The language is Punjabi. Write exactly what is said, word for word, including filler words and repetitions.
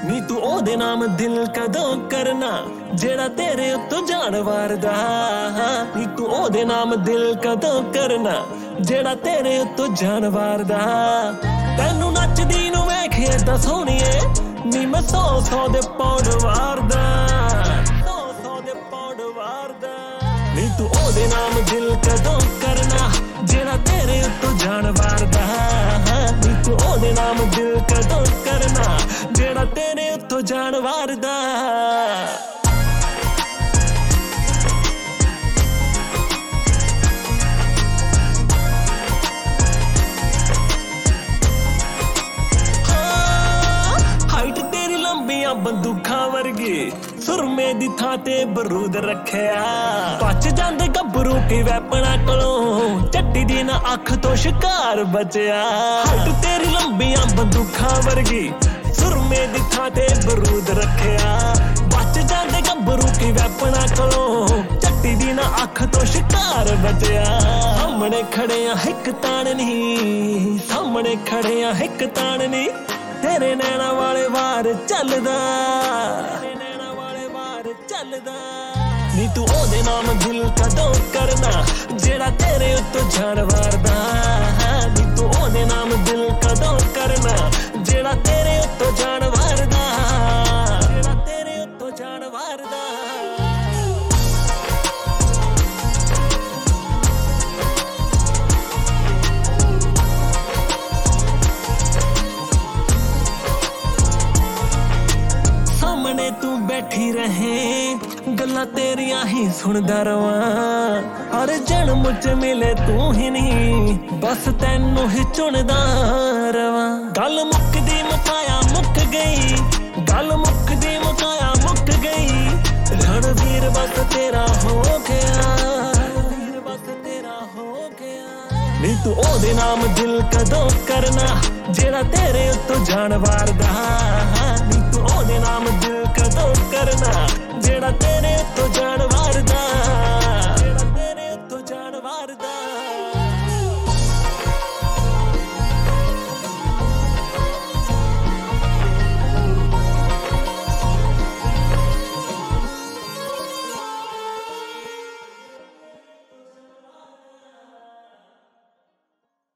ਨੀ ਤੂੰ ਉਹਦੇ ਨਾਮ ਦਿਲ ਕਦੋਂ ਕਰਨਾ ਜਿਹੜਾ ਤੇਰੇ ਉੱਤੋਂ ਜਾਨ ਵਾਰਦਾ। ਨੀ ਤੂੰ ਉਹਦੇ ਨਾਮ ਦਿਲ ਕਦੋਂ ਕਰਨਾ ਜਿਹੜਾ ਤੇਰੇ ਉੱਤੋਂ ਜਾਨ ਵਾਰਦਾ। ਤੈਨੂੰ ਨੱਚਦੀ ਨੂੰ ਵੇਖ ਏਦਾਂ ਸੋਹਣੀਏ ਨੀ ਮੈਂ ਸੌ ਸੌ ਦੇ ਪੌੜ ਵਾਰਦਾ, ਸੌ ਸੌ ਦੇ ਪੌੜ ਵਾਰਦਾ। ਨੀ ਤੂੰ ਉਹਦੇ ਨਾਮ ਦਿਲ ਕਦੋਂ ਕਰਨਾ ਜਿਹੜਾ ਤੇਰੇ ਉੱਤੋਂ ਜਾਨ ਵਾਰਦਾ। ਨੀ ਤੂੰ ਉਹਦੇ ਨਾਮ ਦਿਲ ਕਦੋਂ ਕਰਨਾ ਜਿਹੜਾ ਤੇਰੇ ਉੱਤੋਂ ਜਾਨ ਵਾਰਦਾ। ਬੰਦੂਕਾਂ ਵਰਗੀ ਸੁਰਮੇ ਦੀ ਥਾਂ ਤੇ ਬਰੂਦ ਰੱਖਿਆ। ਬਚ ਜਾਂਦੇ ਗੱਭਰੂ ਕੀ ਵੈਪਣਾ ਕੋਲੋਂ ਚੱਟੀ ਦੀ ਨਾ ਅੱਖ ਤੋਂ ਸ਼ਿਕਾਰ ਬਚਿਆ। ਹੱਟ ਤੇਰੀ ਲੰਬੀਆਂ ਬੰਦੂਕਾਂ ਵਰਗੀ ਸੁਰਮੇ ਦੀ ਥਾਂ ਤੇ ਬਰੂਦ ਰੱਖਿਆ। ਬਚ ਜਾਂਦੇ ਗੱਭਰੂ ਕੀ ਵੈਪਣਾ ਕੋਲੋਂ ਚੱਟੀ ਦੀ ਨਾ ਅੱਖ ਤੋਂ ਸ਼ਿਕਾਰ ਬਚਿਆ। ਸਾਹਮਣੇ ਖੜਿਆ ਹਿੱਕ ਤਾਣ ਨੀ, ਸਾਹਮਣੇ ਖੜਿਆ ਹਿੱਕ ਤਾਣ ਨੀ ਤੇਰੇ ਨੈਣਾ ਵਾਲੇ ਵਾਰ ਚੱਲਦਾ, ਤੇਰੇ ਨੈਣਾ ਵਾਲੇ ਵਾਰ ਚੱਲਦਾ। ਨੀ ਤੂੰ ਉਹਦੇ ਨਾਮ ਦਿਲ ਕਦੋਂ ਕਰਨਾ ਜਿਹੜਾ ਤੇਰੇ ਉੱਤੋਂ ਜਾਨ ਵਾਰਦਾ। ਨੀ ਤੂੰ ਉਹਦੇ ਨਾਮ ਦਿਲ ਕਦੋਂ ਕਰਨਾ ਜਿਹੜਾ ਤੇਰੇ ਉੱਤੋਂ ਜਾਨ ਵਾਰਦਾ, ਜਿਹੜਾ ਤੇਰੇ ਉੱਤੋਂ ਜਾਨ ਵਾਰਦਾ। ਸਾਹਮਣੇ ਤੂੰ ਬੈਠੀ ਰਹੇ ਗੱਲਾਂ ਤੇਰੀਆਂ ਹੀ ਸੁਣਦਾ ਰਵਾਂ। ਹਰ ਜਨਮ ਚ ਮਿਲੇ ਤੂੰ ਹੀ ਨਹੀਂ ਬਸ ਤੈਨੂੰ ਹੀ ਚੁਣਦਾ ਰਵਾਂ। ਗੱਲ ਮੁੱਕਦੀ ਮੁਕਾਇਆ ਮੁੱਕ ਗਈ, ਗੱਲ ਮੁੱਕਦੀ ਮੁਕਾਇਆ ਮੁੱਕ ਗਈ। ਰਣਵੀਰ ਬਸ ਤੇਰਾ ਹੋ ਗਿਆ, ਰਣਵੀਰ ਬਸ ਤੇਰਾ ਹੋ ਗਿਆ। ਨੀ ਤੂੰ ਉਹਦੇ ਨਾਮ ਦਿਲ ਕਦੋਂ ਕਰਨਾ ਜਿਹੜਾ ਤੇਰੇ ਉੱਤੋਂ ਜਾਨ ਵਾਰਦਾ। ਨੀ ਤੂੰ ਉਹਦੇ ਨਾਮ ਦਿਲ ਕਦੋਂ ਕਰਨਾ ਜਿਹੜਾ ਤੇਰੇ ਉੱਤੋਂ ਜਾਨ